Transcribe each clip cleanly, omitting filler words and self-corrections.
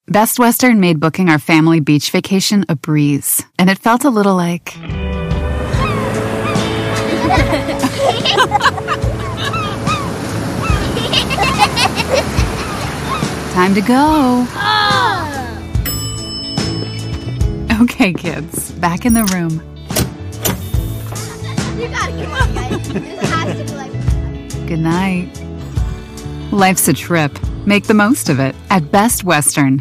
Best Western made booking our family beach vacation a breeze, and it felt a little like... Time to go. Okay, kids, back in the room. You gotta come on, guys. This has to be like... Good night. Life's a trip. Make the most of it at Best Western.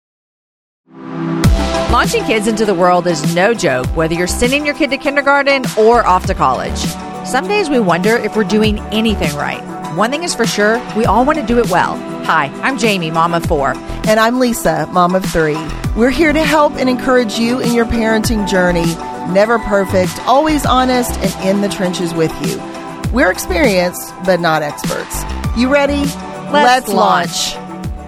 Launching kids into the world is no joke, whether you're sending your kid to kindergarten or off to college. Some days we wonder if we're doing anything right. One thing is for sure, we all want to do it well. Hi, I'm Jamie, mom of 4. And I'm Lisa, mom of 3. We're here to help and encourage you in your parenting journey. Never perfect, always honest, and in the trenches with you. We're experienced, but not experts. You ready? Let's launch.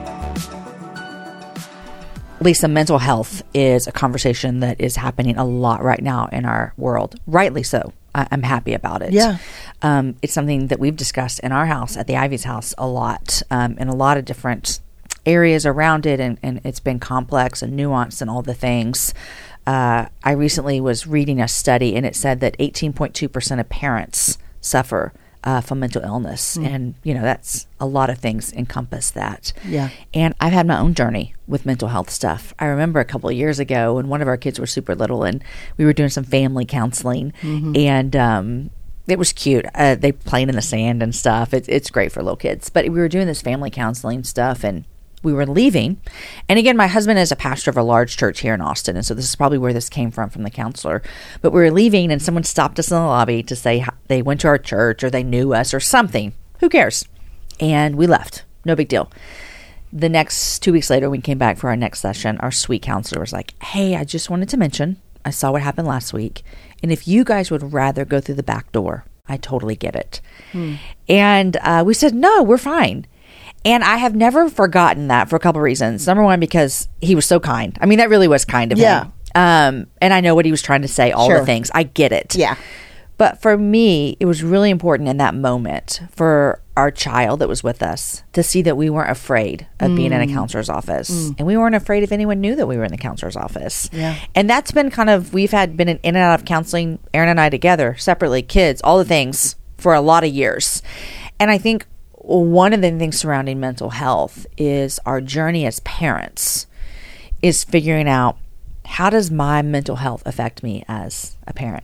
Lisa, mental health is a conversation that is happening a lot right now in our world. Rightly so. I'm happy about it. Yeah. It's something that we've discussed in our house, at the Ivy's house, a lot, in a lot of different areas around it, and it's been complex and nuanced and all the things. I recently was reading a study, and it said that 18.2% of parents suffer from mental illness. And, that's a lot of things encompass that. Yeah. And I've had my own journey with mental health stuff. I remember a couple of years ago when one of our kids were super little and we were doing some family counseling and it was cute. They played in the sand and stuff. It's great for little kids. But we were doing this family counseling stuff and we were leaving. And again, my husband is a pastor of a large church here in Austin. And so this is probably where this came from the counselor. But we were leaving and someone stopped us in the lobby to say they went to our church or they knew us or something. Who cares? And we left. No big deal. The next 2 weeks later, when we came back for our next session, our sweet counselor was like, hey, I just wanted to mention, I saw what happened last week. And if you guys would rather go through the back door, I totally get it. And we said, no, we're fine. And I have never forgotten that for a couple of reasons. Number one, because he was so kind. I mean, that really was kind of him. And I know what he was trying to say, all the things. I get it. Yeah. But for me, it was really important in that moment for our child that was with us to see that we weren't afraid of being in a counselor's office. And we weren't afraid if anyone knew that we were in the counselor's office. Yeah. And that's been we've been in and out of counseling, Aaron and I together, separately, kids, all the things for a lot of years. And I think one of the things surrounding mental health is our journey as parents is figuring out, how does my mental health affect me as a parent?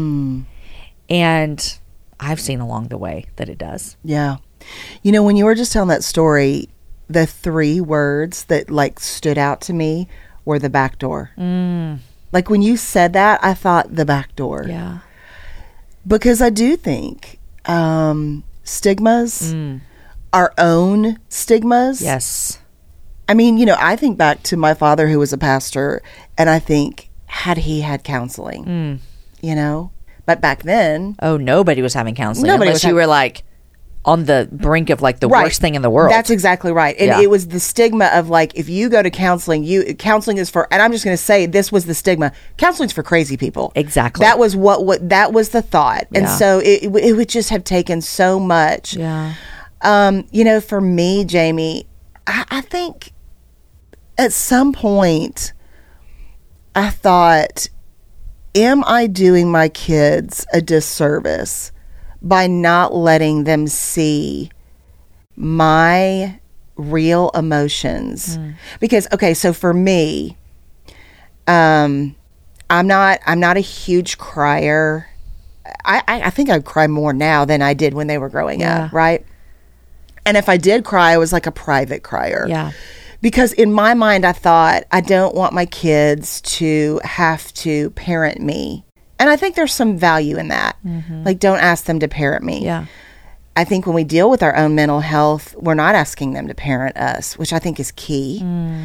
And I've seen along the way that it does. Yeah. When you were just telling that story, the 3 words that stood out to me were the back door. Like when you said that, I thought the back door. Yeah. Because I do think stigmas, our own stigmas. Yes. I mean, I think back to my father who was a pastor, and I think, had he had counseling, But back then... Oh, nobody was having counseling. Nobody unless you were on the brink of the worst thing in the world. That's exactly right. And it was the stigma of if you go to counseling, counseling is for, and I'm just going to say this was the stigma. Counseling's for crazy people. Exactly. That was what that was the thought. And so it would just have taken so much. Yeah. For me, Jamie, I think at some point I thought, am I doing my kids a disservice by not letting them see my real emotions? Because, so for me, I'm not a huge crier. I think I cry more now than I did when they were growing up, right? And if I did cry, I was like a private crier. Yeah. Because in my mind, I thought, I don't want my kids to have to parent me. And I think there's some value in that. Don't ask them to parent me. Yeah. I think when we deal with our own mental health, we're not asking them to parent us, which I think is key.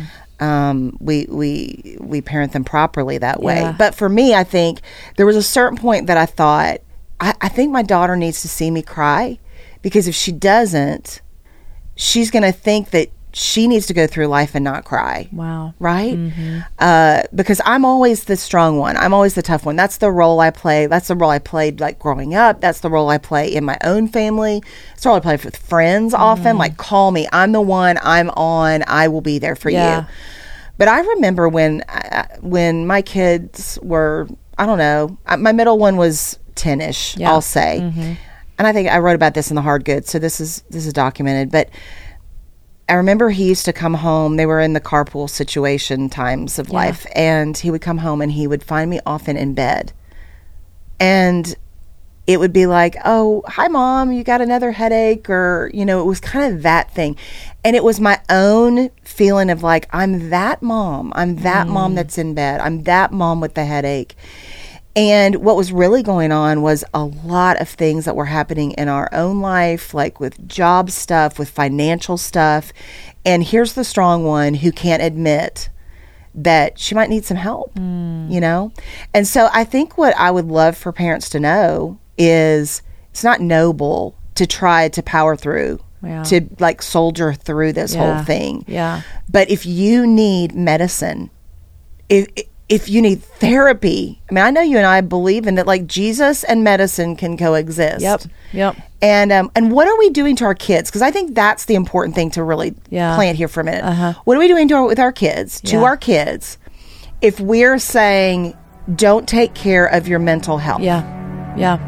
We parent them properly that way. Yeah. But for me, I think there was a certain point that I thought, I think my daughter needs to see me cry, because if she doesn't, she's going to think that she needs to go through life and not cry. Wow. Right? Because I'm always the strong one. I'm always the tough one. That's the role I play. That's the role I played growing up. That's the role I play in my own family. It's the role I play with friends often. Call me. I'm the one. I'm on. I will be there for you. But I remember when my kids were, I don't know, my middle one was 10-ish, I'll say. And I think I wrote about this in The Hard Goods, so this is documented. But I remember he used to come home. They were in the carpool situation times of life. And he would come home and he would find me often in bed. And it would be like, oh, hi, Mom, you got another headache? Or, you know, it was kind of that thing. And it was my own feeling of like, I'm that mom. I'm that mom that's in bed. I'm that mom with the headache. And what was really going on was a lot of things that were happening in our own life, like with job stuff, with financial stuff. And here's the strong one who can't admit that she might need some help, you know? And so I think what I would love for parents to know is it's not noble to try to power through, to like soldier through this whole thing. But if you need medicine, if you need therapy, I mean, I know you and I believe in that, like Jesus and medicine can coexist. Yep. And what are we doing to our kids? Because I think that's the important thing to really plant here for a minute. What are we doing with our kids, our kids, if we're saying, don't take care of your mental health? Yeah.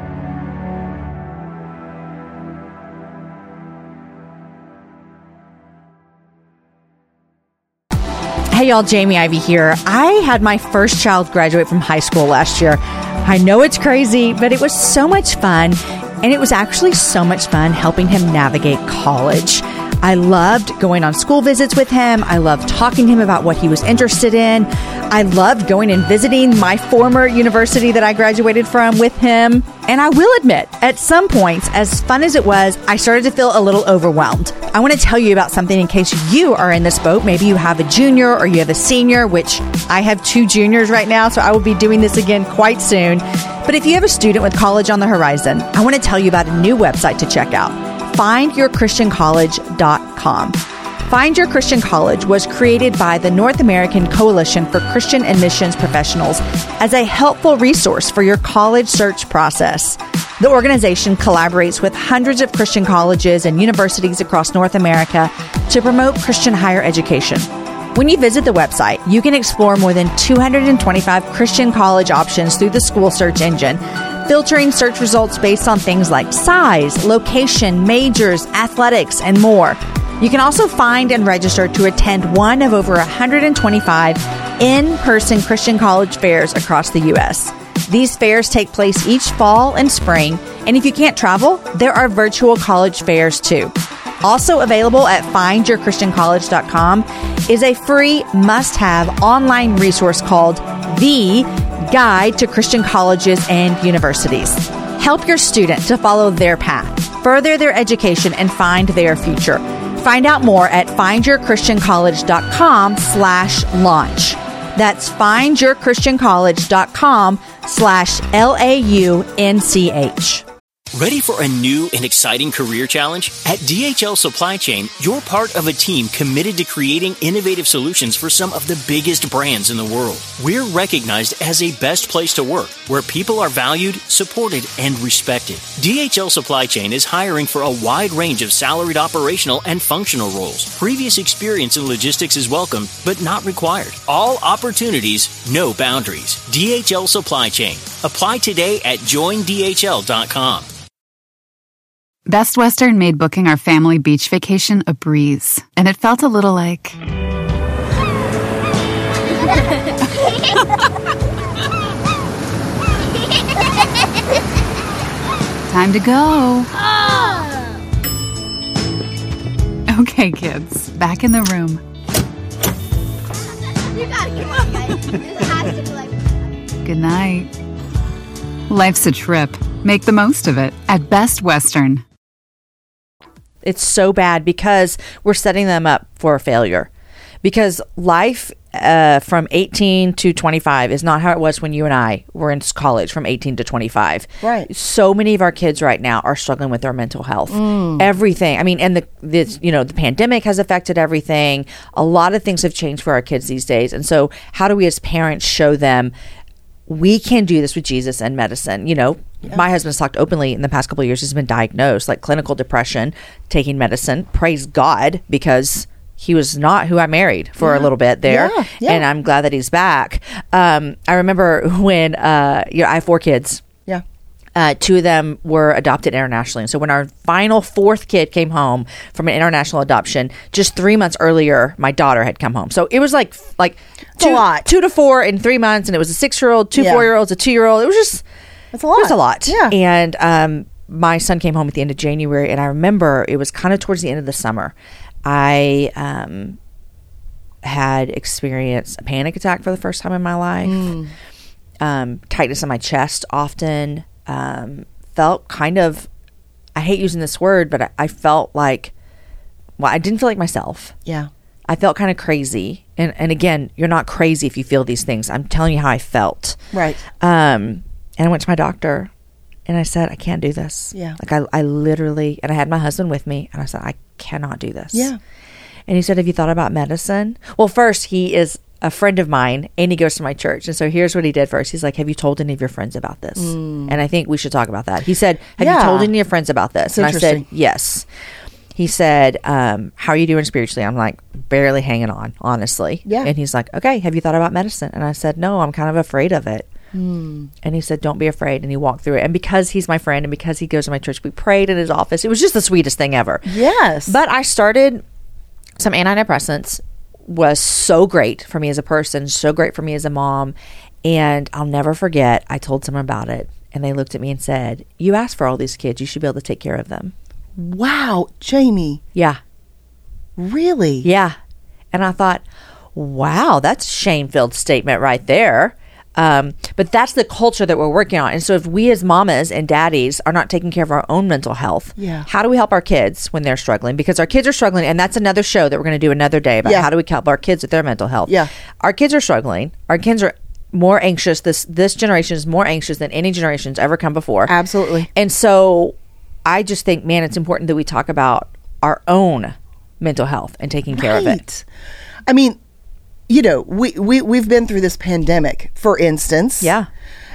Hey y'all, Jamie Ivey here. I had my first child graduate from high school last year. I know it's crazy, but it was so much fun. And it was actually so much fun helping him navigate college. I loved going on school visits with him. I loved talking to him about what he was interested in. I loved going and visiting my former university that I graduated from with him. And I will admit, at some points, as fun as it was, I started to feel a little overwhelmed. I want to tell you about something in case you are in this boat. Maybe you have a junior or you have a senior, which I have 2 juniors right now, so I will be doing this again quite soon. But if you have a student with college on the horizon, I want to tell you about a new website to check out, findyourchristiancollege.com. Find Your Christian College was created by the North American Coalition for Christian Admissions Professionals as a helpful resource for your college search process. The organization collaborates with hundreds of Christian colleges and universities across North America to promote Christian higher education. When you visit the website, you can explore more than 225 Christian college options through the school search engine, filtering search results based on things like size, location, majors, athletics, and more. You can also find and register to attend one of over 125 in-person Christian college fairs across the U.S. These fairs take place each fall and spring, and if you can't travel, there are virtual college fairs too. Also available at findyourchristiancollege.com is a free must-have online resource called The Guide to Christian Colleges and Universities. Help your student to follow their path, further their education, and find their future. Find out more at findyourchristiancollege.com/launch. That's findyourchristiancollege.com/LAUNCH. Ready for a new and exciting career challenge? At DHL Supply Chain, you're part of a team committed to creating innovative solutions for some of the biggest brands in the world. We're recognized as a best place to work, where people are valued, supported, and respected. DHL Supply Chain is hiring for a wide range of salaried operational and functional roles. Previous experience in logistics is welcome, but not required. All opportunities, no boundaries. DHL Supply Chain. Apply today at joindhl.com. Best Western made booking our family beach vacation a breeze, and it felt a little like... Time to go. Okay, kids, back in the room. You gotta come on, guys. This has to be like... Good night. Life's a trip. Make the most of it at Best Western. It's so bad because we're setting them up for a failure. Because life from 18 to 25 is not how it was when you and I were in college from 18 to 25. Right. So many of our kids right now are struggling with their mental health. Everything. I mean, and the pandemic has affected everything. A lot of things have changed for our kids these days. And so how do we as parents show them we can do this with Jesus and medicine? You know, my husband's talked openly in the past couple of years. He's been diagnosed like clinical depression, taking medicine. Praise God, because he was not who I married for a little bit there. Yeah. And I'm glad that he's back. I remember when, I have 4 kids. Yeah. 2 of them were adopted internationally. And so when our final 4th kid came home from an international adoption, just 3 months earlier, my daughter had come home. So it was like a lot. 2 to 4 in 3 months. And it was a 6-year-old, 2 Yeah. 4-year-olds, a 2-year-old. It was just, That's a lot. it was a lot. Yeah. And my son came home at the end of January. And I remember it was kind of towards the end of the summer. I had experienced a panic attack for the first time in my life. Tightness in my chest often. Felt kind of, I hate using this word, but I felt like, I didn't feel like myself. Yeah. I felt kind of crazy. And again, you're not crazy if you feel these things. I'm telling you how I felt. Right. And I went to my doctor and I said, I can't do this. Yeah. Like I literally, and I had my husband with me and I said, I cannot do this. Yeah. And he said, have you thought about medicine? Well, first, he is a friend of mine and he goes to my church. And so here's what he did first. He's like, have you told any of your friends about this? And I think we should talk about that. He said, have you told any of your friends about this? And I said, interesting. yes. He said, how are you doing spiritually? I'm like, barely hanging on, honestly. Yeah. And he's like, okay, have you thought about medicine? And I said, no, I'm kind of afraid of it. And he said, don't be afraid. And he walked through it. And because he's my friend and because he goes to my church, we prayed in his office. It was just the sweetest thing ever. Yes. But I started some antidepressants. Was so great for me as a person, so great for me as a mom. And I'll never forget, I told someone about it and they looked at me and said, you asked for all these kids, you should be able to take care of them. Wow, Jamie. Yeah. Really? Yeah. And I thought, wow, that's a shame-filled statement right there. But that's the culture that we're working on. And so if we as mamas and daddies are not taking care of our own mental health, how do we help our kids when they're struggling? Because our kids are struggling, and that's another show that we're going to do another day about how do we help our kids with their mental health. Yeah. Our kids are struggling. Our kids are more anxious. This generation is more anxious than any generation's ever come before. Absolutely. And so I just think, man, it's important that we talk about our own mental health and taking care of it. I mean, you know, we've been through this pandemic, for instance. Yeah.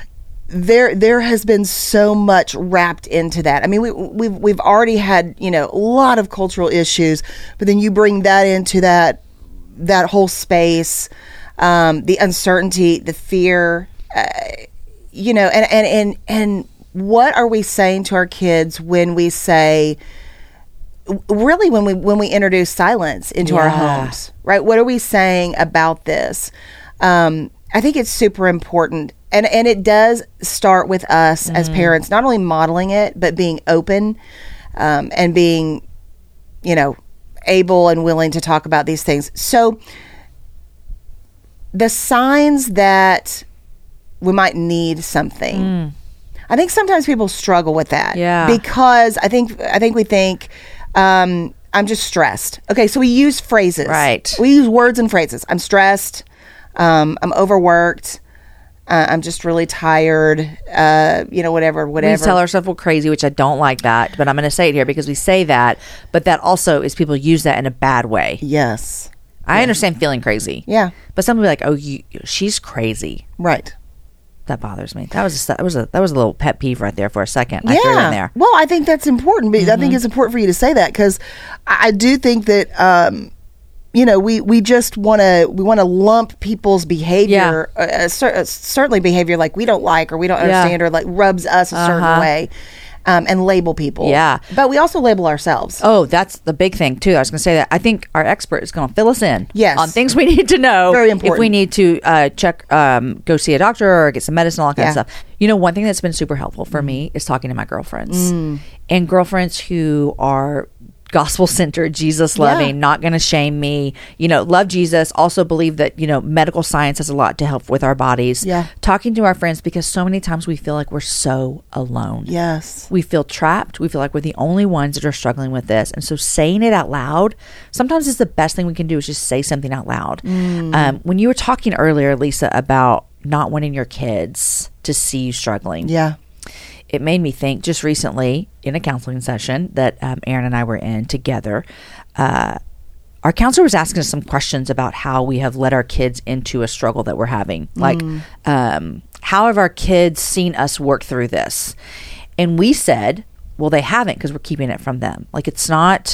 There has been so much wrapped into that. I mean, we've already had, you know, a lot of cultural issues, but then you bring that into that whole space, the uncertainty, the fear, you know, and what are we saying to our kids when we say, really when we introduce silence into our homes, right? What are we saying about this? I think it's super important. And it does start with us as parents, not only modeling it, but being open and being, you know, able and willing to talk about these things. So the signs that we might need something, I think sometimes people struggle with that. Yeah. Because I think we think, I'm just stressed. Okay, so we use phrases. Right. We use words and phrases. I'm stressed. I'm overworked. I'm just really tired. You know, whatever. We tell ourselves we're crazy, which I don't like that, but I'm going to say it here because we say that, but that also is people use that in a bad way. Yes. I understand feeling crazy. Yeah. But some people are like, oh, she's crazy. Right. That bothers me. That was a little pet peeve right there for a second. I threw in there. Well, I think that's important. I think it's important for you to say that because I do think that you know, we just want to lump people's behavior, certainly behavior like we don't like or we don't understand or like rubs us a certain way, and label people. Yeah. But we also label ourselves. Oh, that's the big thing too. I was going to say that. I think our expert is going to fill us in on things we need to know. Very important. If we need to check, go see a doctor or get some medicine, all that kind of stuff. You know, one thing that's been super helpful for me is talking to my girlfriends and girlfriends who are gospel-centered, Jesus-loving, not going to shame me, you know, love Jesus, also believe that, you know, medical science has a lot to help with our bodies. Yeah. Talking to our friends because so many times we feel like we're so alone. Yes. We feel trapped. We feel like we're the only ones that are struggling with this. And so saying it out loud, sometimes it's the best thing we can do is just say something out loud. When you were talking earlier, Lisa, about not wanting your kids to see you struggling. Yeah. It made me think just recently in a counseling session that Aaron and I were in together. Our counselor was asking us some questions about how we have led our kids into a struggle that we're having. Like, how have our kids seen us work through this? And we said, well, they haven't because we're keeping it from them. Like, it's not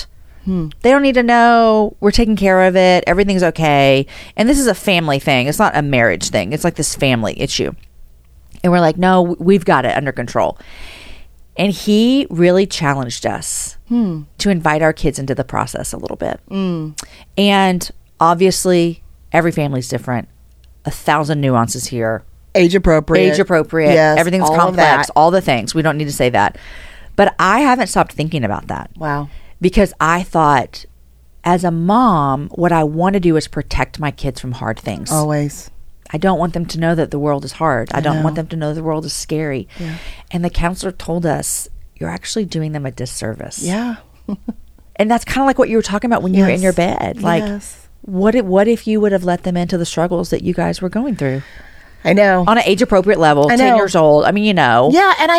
They don't need to know. We're taking care of it. Everything's okay. And this is a family thing. It's not a marriage thing. It's like this family issue. And we're like, no, we've got it under control. And he really challenged us to invite our kids into the process a little bit. And obviously, every family's different. 1,000 nuances here. Age appropriate. Yes, Everything's all of complex. that. All the things. We don't need to say that. But I haven't stopped thinking about that. Wow. Because I thought, as a mom, what I want to do is protect my kids from hard things. Always. I don't want them to know that the world is hard. I don't know. want them to know the world is scary. Yeah. And the counselor told us, you're actually doing them a disservice. Yeah. And that's kind of like what you were talking about when you were in Yes. your bed. Like, Yes. what if you would have let them into the struggles that you guys were going through? I know. On an age appropriate level, I 10 know. years old. I mean, Yeah, and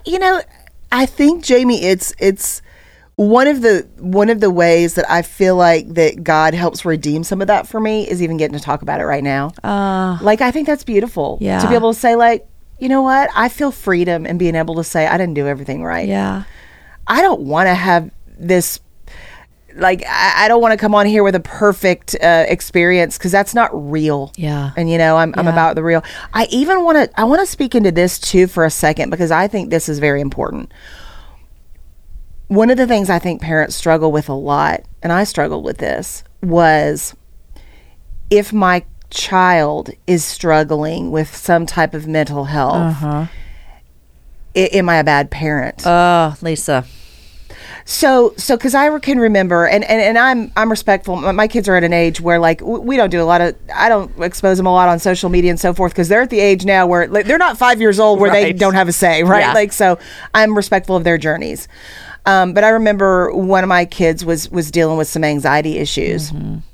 I think, Jamie, it's one of the ways that I feel like that God helps redeem some of that for me is even getting to talk about it right now. Like, I think that's beautiful. Yeah. To be able to say, like, you know what? I feel freedom in being able to say I didn't do everything right. Yeah. I don't want to have this. Like, I don't want to come on here with a perfect experience because that's not real. Yeah. And, I'm about the real. I want to speak into this too for a second because I think this is very important. One of the things I think parents struggle with a lot, and I struggled with this, was if my child is struggling with some type of mental health, am I a bad parent? Oh, Lisa. So, because I can remember, and I'm respectful. My kids are at an age where, like, we don't do a lot of. I don't expose them a lot on social media and so forth because they're at the age now where like, they're not 5 years old where they Right. don't have a say, right? Yeah. Like, so I'm respectful of their journeys. But I remember one of my kids was dealing with some anxiety issues,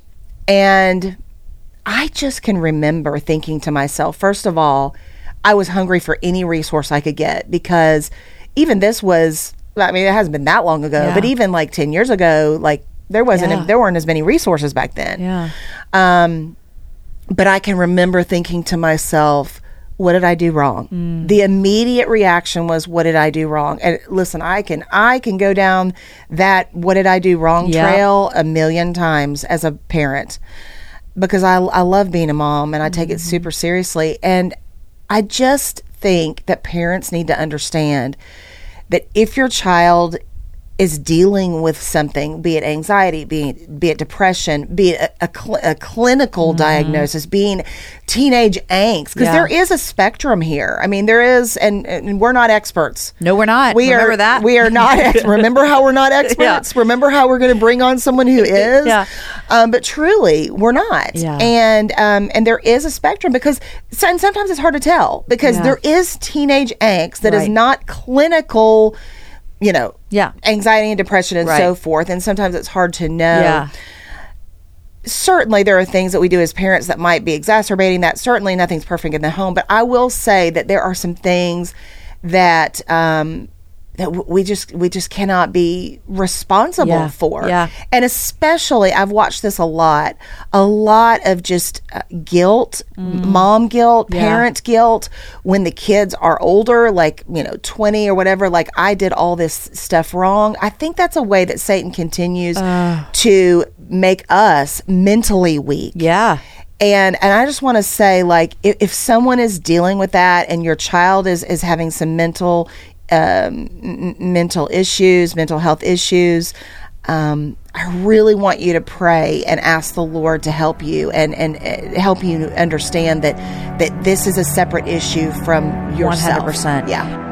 and I just can remember thinking to myself, first of all, I was hungry for any resource I could get because even this was. I mean, it hasn't been that long ago, Yeah. but even like 10 years ago, like there weren't as many resources back then. Yeah. But I can remember thinking to myself, what did I do wrong? The immediate reaction was, what did I do wrong? And listen, I can go down that what did I do wrong Yeah. trail a million times as a parent because I love being a mom and I take it super seriously. And I just think that parents need to understand that if your child is dealing with something, be it anxiety, be it depression, be it a clinical diagnosis, being teenage angst, because Yeah. there is a spectrum here. I mean, there is, and we're not experts. No, we're not. Remember that? We are not. Remember how we're not experts? Yeah. Remember how we're going to bring on someone who is? Yeah. But truly, we're not. Yeah. And there is a spectrum because and sometimes it's hard to tell because Yeah. there is teenage angst that is Right. not clinical, Yeah. anxiety and depression and Right. so forth. And sometimes it's hard to know. Yeah. Certainly there are things that we do as parents that might be exacerbating that. Certainly nothing's perfect in the home, but I will say that there are some things that we just cannot be responsible Yeah. for. Yeah. And especially, I've watched this a lot of just guilt, mom guilt, Yeah. parent guilt when the kids are older, like, 20 or whatever, like I did all this stuff wrong. I think that's a way that Satan continues to make us mentally weak. Yeah. And I just want to say, like, if someone is dealing with that and your child is having some mental issues, mental health issues, I really want you to pray and ask the Lord to help you and help you understand that this is a separate issue from yourself. 100%. Yeah.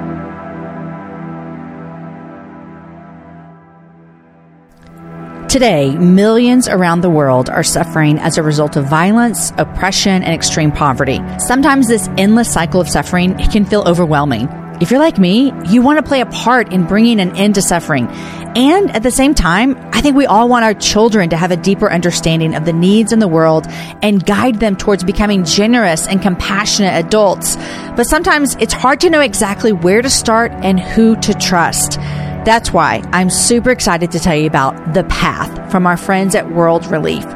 Today, millions around the world are suffering as a result of violence, oppression, and extreme poverty. Sometimes this endless cycle of suffering can feel overwhelming. If you're like me, you want to play a part in bringing an end to suffering. And at the same time, I think we all want our children to have a deeper understanding of the needs in the world and guide them towards becoming generous and compassionate adults. But sometimes it's hard to know exactly where to start and who to trust. That's why I'm super excited to tell you about The Path from our friends at World Relief.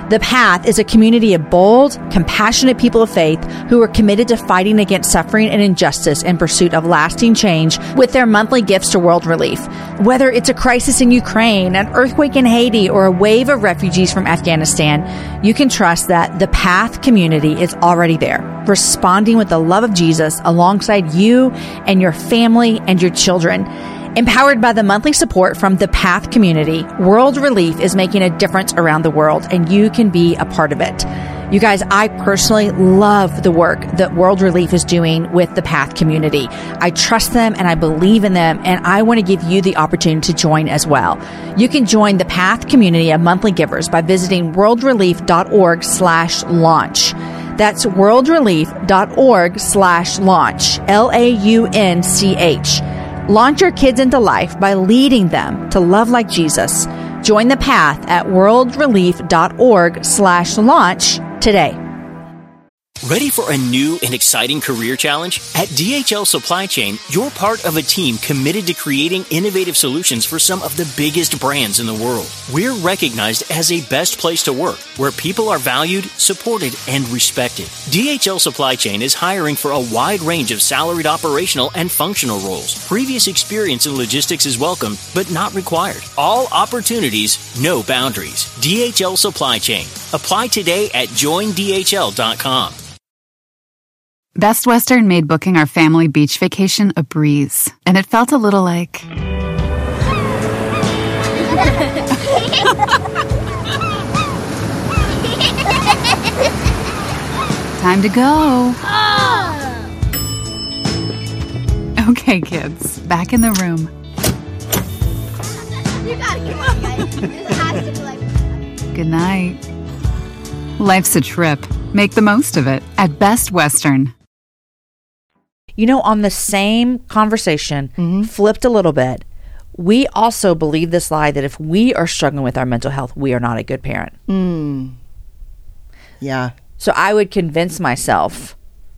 The Path is a community of bold, compassionate people of faith who are committed to fighting against suffering and injustice in pursuit of lasting change with their monthly gifts to World Relief. Whether it's a crisis in Ukraine, an earthquake in Haiti, or a wave of refugees from Afghanistan, you can trust that the Path community is already there, responding with the love of Jesus alongside you and your family and your children. Empowered by the monthly support from the Path community, World Relief is making a difference around the world, and you can be a part of it. You guys, I personally love the work that World Relief is doing with the Path community. I trust them and I believe in them, and I want to give you the opportunity to join as well. You can join the Path community of monthly givers by visiting worldrelief.org/launch. That's worldrelief.org/launch, LAUNCH. Launch your kids into life by leading them to love like Jesus. Join the Path at worldrelief.org/launch today. Ready for a new and exciting career challenge? At DHL Supply Chain, you're part of a team committed to creating innovative solutions for some of the biggest brands in the world. We're recognized as a best place to work, where people are valued, supported, and respected. DHL Supply Chain is hiring for a wide range of salaried operational and functional roles. Previous experience in logistics is welcome, but not required. All opportunities, no boundaries. DHL Supply Chain. Apply today at joindhl.com. Best Western made booking our family beach vacation a breeze, and it felt a little like... Time to go. Okay, kids, back in the room. You gotta come on, guys. This has to be like... Good night. Life's a trip. Make the most of it at Best Western. You know, on the same conversation, flipped a little bit, we also believe this lie that if we are struggling with our mental health, we are not a good parent. Yeah. So I would convince myself,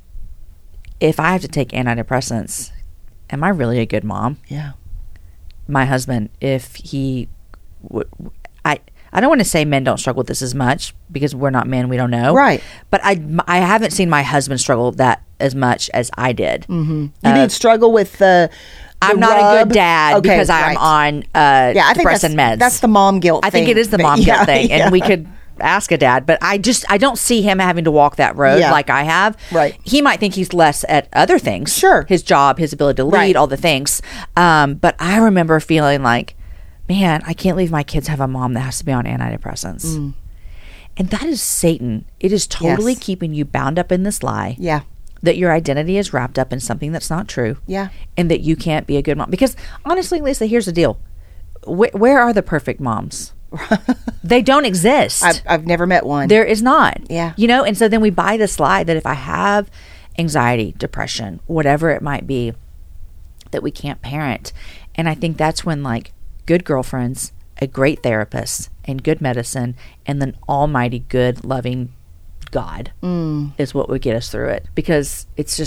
if I have to take antidepressants, am I really a good mom? Yeah. My husband, if he would... I don't want to say men don't struggle with this as much because we're not men, we don't know. Right. But I haven't seen my husband struggle that as much as I did. You did struggle with the I'm not a good dad because I'm on I think depressant meds. That's the mom guilt thing. I think it is the mom guilt thing. And we could ask a dad, but I don't see him having to walk that road like I have. Right. He might think he's less at other things. Sure. His job, his ability to lead, all the things. But I remember feeling like, man, I can't believe my kids have a mom that has to be on antidepressants. And that is Satan. It is totally keeping you bound up in this lie. Yeah. That your identity is wrapped up in something that's not true. Yeah. And that you can't be a good mom. Because honestly, Lisa, here's the deal. Where are the perfect moms? They don't exist. I've never met one. There is not. Yeah. You know, and so then we buy this lie that if I have anxiety, depression, whatever it might be, that we can't parent. And I think that's when, like, good girlfriends, a great therapist, and good medicine, and then almighty good, loving God is what would get us through it. Because it's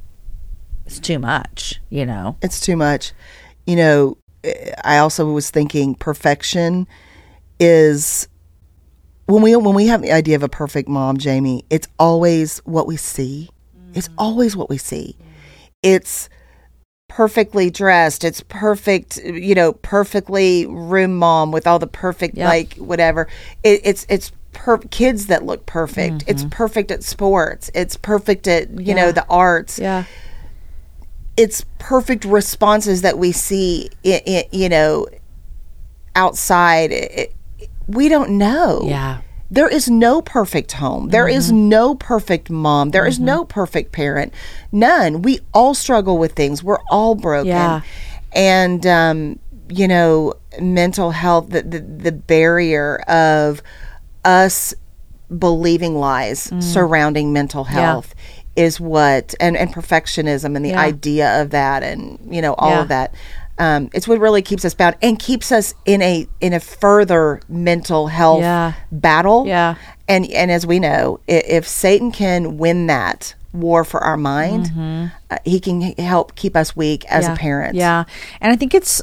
too much, you know? It's too much. You know, I also was thinking perfection is... When we have the idea of a perfect mom, Jamie, it's always what we see. It's always what we see. It's perfectly dressed. It's perfect, you know, perfectly room mom with all the perfect, like, whatever. It's kids that look perfect. It's perfect at sports. It's perfect at, you know, the arts. Yeah. It's perfect responses that we see, you know, outside. We don't know. Yeah. There is no perfect home. There is no perfect mom. There is no perfect parent. None. We all struggle with things. We're all broken. Yeah. And, you know, mental health, the barrier of us believing lies surrounding mental health is what, and perfectionism and the idea of that and, you know, all of that. It's what really keeps us bound and keeps us in a further mental health battle. Yeah. And as we know, if Satan can win that war for our mind, he can help keep us weak as a parent. Yeah. And I think it's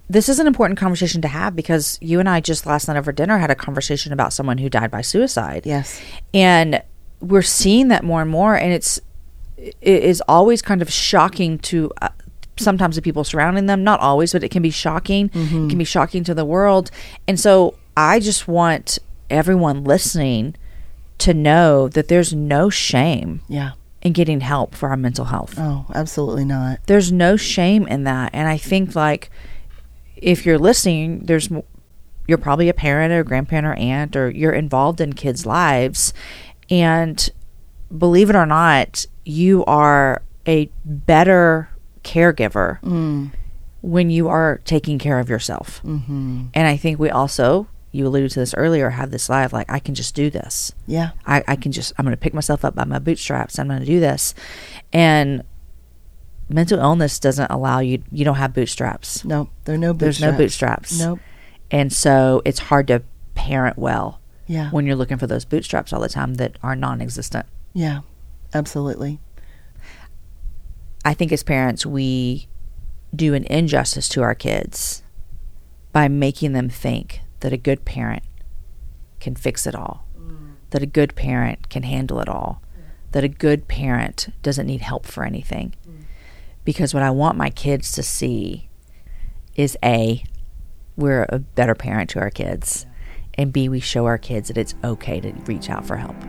this is an important conversation to have, because you and I just last night over dinner had a conversation about someone who died by suicide. Yes. And we're seeing that more and more. And it is always kind of shocking to sometimes the people surrounding them. Not always, but it can be shocking. It can be shocking to the world. And so I just want everyone listening to know that there's no shame in getting help for our mental health. Oh, absolutely not. There's no shame in that. And I think, like, if you're listening, you're probably a parent or a grandparent or aunt, or you're involved in kids' lives. And believe it or not, you are a better caregiver when you are taking care of yourself. And I think we also, you alluded to this earlier, have this life like, I can just do this. Yeah. I'm going to pick myself up by my bootstraps. I'm going to do this. And mental illness doesn't allow you don't have bootstraps. No, there's no bootstraps. Nope. And so it's hard to parent well Yeah. when you're looking for those bootstraps all the time that are non-existent. Yeah, absolutely. I think as parents, we do an injustice to our kids by making them think that a good parent can fix it all, that a good parent can handle it all, that a good parent doesn't need help for anything. Because what I want my kids to see is A, we're a better parent to our kids, and B, we show our kids that it's okay to reach out for help.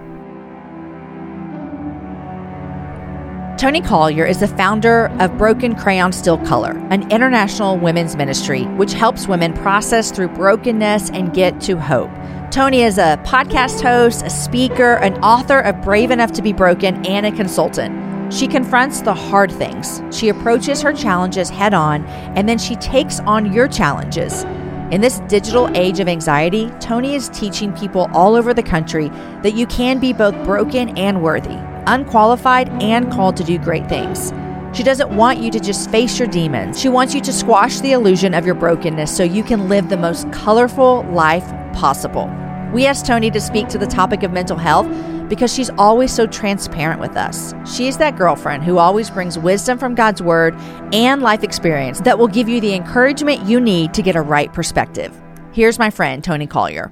Toni Collier is the founder of Broken Crayon Still Color, an international women's ministry which helps women process through brokenness and get to hope. Toni is a podcast host, a speaker, an author of Brave Enough to Be Broken, and a consultant. She confronts the hard things. She approaches her challenges head on, and then she takes on your challenges. In this digital age of anxiety, Toni is teaching people all over the country that you can be both broken and worthy, unqualified and called to do great things. She doesn't want you to just face your demons. She wants you to squash the illusion of your brokenness so you can live the most colorful life possible. We asked Toni to speak to the topic of mental health because she's always so transparent with us. She's that girlfriend who always brings wisdom from God's word and life experience that will give you the encouragement you need to get a right perspective. Here's my friend, Toni Collier.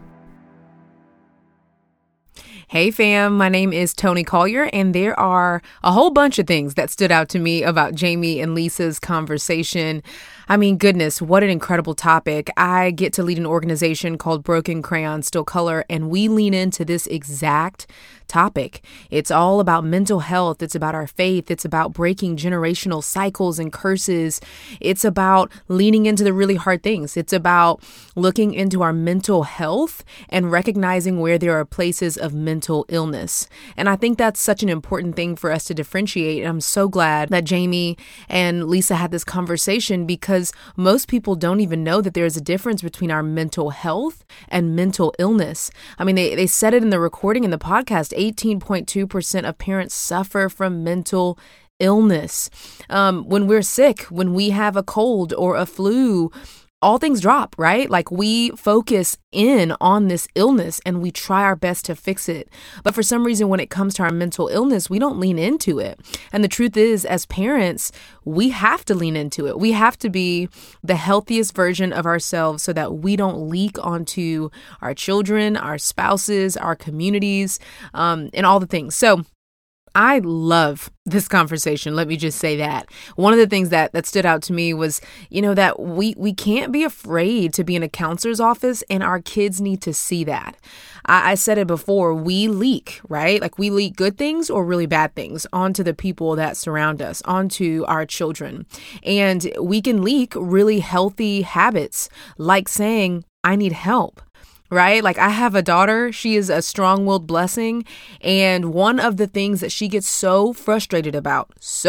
Hey fam, my name is Toni Collier, and there are a whole bunch of things that stood out to me about Jamie and Lisa's conversation. I mean, goodness, what an incredible topic. I get to lead an organization called Broken Crayon Still Color, and we lean into this exact topic. It's all about mental health. It's about our faith. It's about breaking generational cycles and curses. It's about leaning into the really hard things. It's about looking into our mental health and recognizing where there are places of mental illness. And I think that's such an important thing for us to differentiate. And I'm so glad that Jamie and Lisa had this conversation, because most people don't even know that there's a difference between our mental health and mental illness. I mean, they said it in the recording in the podcast, 18.2% of parents suffer from mental illness. When we're sick, when we have a cold or a flu, all things drop, right? Like, we focus in on this illness and we try our best to fix it. But for some reason, when it comes to our mental illness, we don't lean into it. And the truth is, as parents, we have to lean into it. We have to be the healthiest version of ourselves so that we don't leak onto our children, our spouses, our communities, and all the things. So I love this conversation. Let me just say that. One of the things that stood out to me was, that we can't be afraid to be in a counselor's office, and our kids need to see that. I said it before, we leak, right? Like, we leak good things or really bad things onto the people that surround us, onto our children. And we can leak really healthy habits, like saying, I need help. Right? Like, I have a daughter. She is a strong-willed blessing. And one of the things that she gets so frustrated about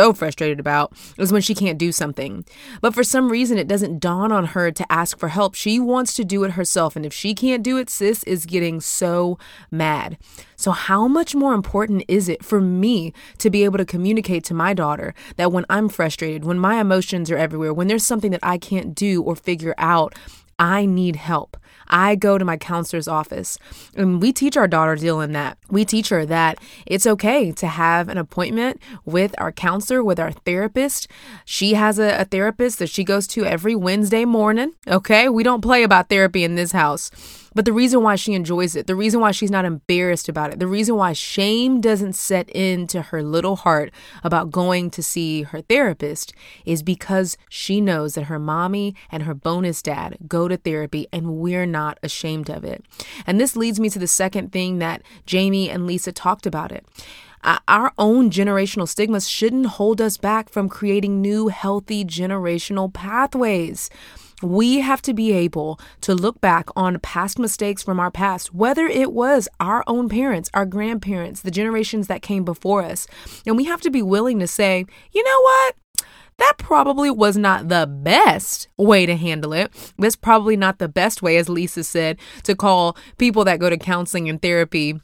is when she can't do something. But for some reason, it doesn't dawn on her to ask for help. She wants to do it herself. And if she can't do it, sis is getting so mad. So how much more important is it for me to be able to communicate to my daughter that when I'm frustrated, when my emotions are everywhere, when there's something that I can't do or figure out, I need help. I go to my counselor's office, and we teach our daughter Dylan that. We teach her that it's okay to have an appointment with our counselor, with our therapist. She has a therapist that she goes to every Wednesday morning. Okay, we don't play about therapy in this house. But the reason why she enjoys it, the reason why she's not embarrassed about it, the reason why shame doesn't set into her little heart about going to see her therapist is because she knows that her mommy and her bonus dad go to therapy, and we're not ashamed of it. And this leads me to the second thing that Jamie and Lisa talked about it. Our own generational stigmas shouldn't hold us back from creating new, healthy generational pathways. We have to be able to look back on past mistakes from our past, whether it was our own parents, our grandparents, the generations that came before us. And we have to be willing to say, you know what? That probably was not the best way to handle it. That's probably not the best way, as Lisa said, to call people that go to counseling and therapy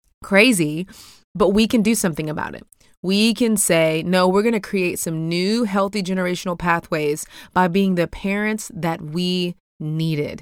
crazy, but we can do something about it. We can say, no, we're going to create some new healthy generational pathways by being the parents that we needed.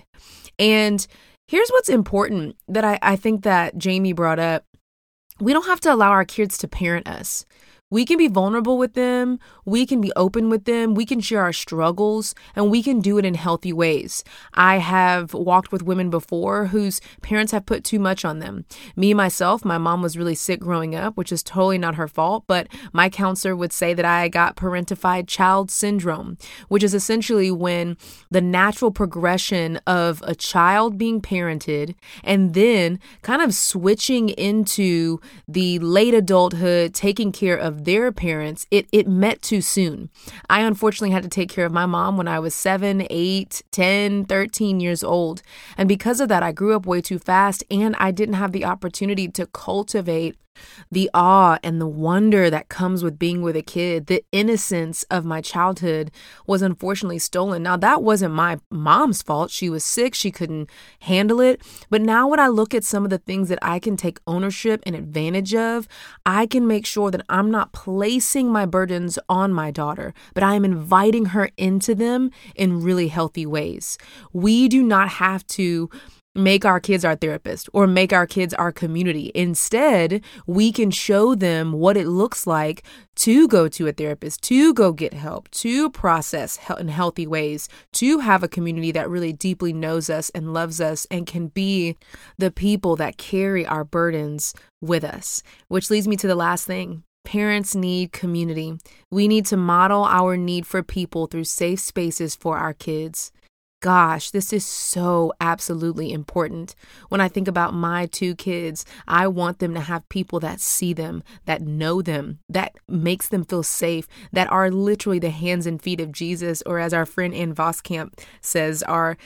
And here's what's important that I think that Jamie brought up. We don't have to allow our kids to parent us. We can be vulnerable with them. We can be open with them. We can share our struggles, and we can do it in healthy ways. I have walked with women before whose parents have put too much on them. Me, myself, my mom was really sick growing up, which is totally not her fault, but my counselor would say that I got parentified child syndrome, which is essentially when the natural progression of a child being parented and then kind of switching into the late adulthood, taking care of their parents, it met too soon. I unfortunately had to take care of my mom when I was 7, 8, 10, 13 years old. And because of that, I grew up way too fast, and I didn't have the opportunity to cultivate the awe and the wonder that comes with being with a kid. The innocence of my childhood was unfortunately stolen. Now, that wasn't my mom's fault. She was sick. She couldn't handle it. But now when I look at some of the things that I can take ownership and advantage of, I can make sure that I'm not placing my burdens on my daughter, but I am inviting her into them in really healthy ways. We do not have to make our kids our therapist or make our kids our community. Instead, we can show them what it looks like to go to a therapist, to go get help, to process in healthy ways, to have a community that really deeply knows us and loves us and can be the people that carry our burdens with us. Which leads me to the last thing. Parents need community. We need to model our need for people through safe spaces for our kids. Gosh, this is so absolutely important. When I think about my 2 kids, I want them to have people that see them, that know them, that makes them feel safe, that are literally the hands and feet of Jesus, or as our friend Ann Voskamp says, are,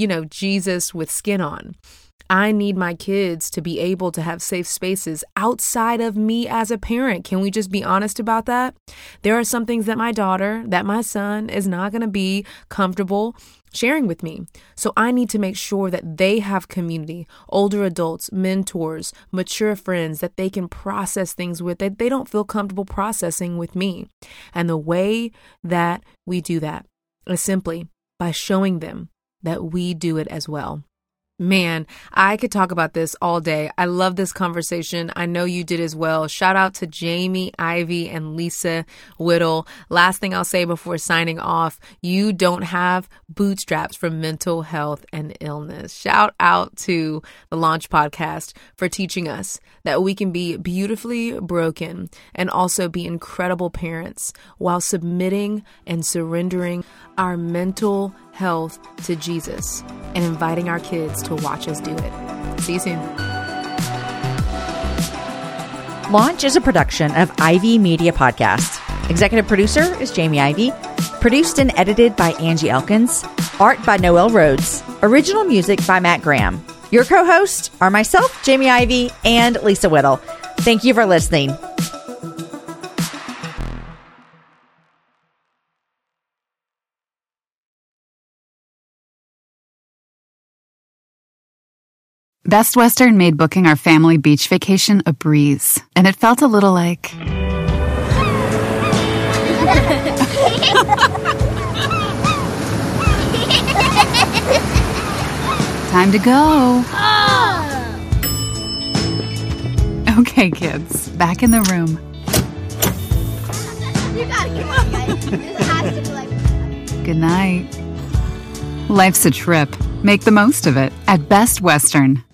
Jesus with skin on. I need my kids to be able to have safe spaces outside of me as a parent. Can we just be honest about that? There are some things that my daughter, that my son is not going to be comfortable sharing with me. So I need to make sure that they have community, older adults, mentors, mature friends that they can process things with, that they don't feel comfortable processing with me. And the way that we do that is simply by showing them that we do it as well. Man, I could talk about this all day. I love this conversation. I know you did as well. Shout out to Jamie, Ivy, and Lisa Whittle. Last thing I'll say before signing off, you don't have bootstraps for mental health and illness. Shout out to the Launch Podcast for teaching us that we can be beautifully broken and also be incredible parents while submitting and surrendering our mental health to Jesus and inviting our kids to watch us do it. See you soon. Launch is a production of Ivy Media Podcast. Executive producer is Jamie Ivy. Produced and edited by Angie Elkins. Art by Noel Rhodes. Original music by Matt Graham. Your co-hosts are myself, Jamie Ivy, and Lisa Whittle. Thank you for listening. Best Western made booking our family beach vacation a breeze, and it felt a little like... Time to go. Okay, kids, back in the room. You gotta come on, guys. This has to be like. Good night. Life's a trip. Make the most of it at Best Western.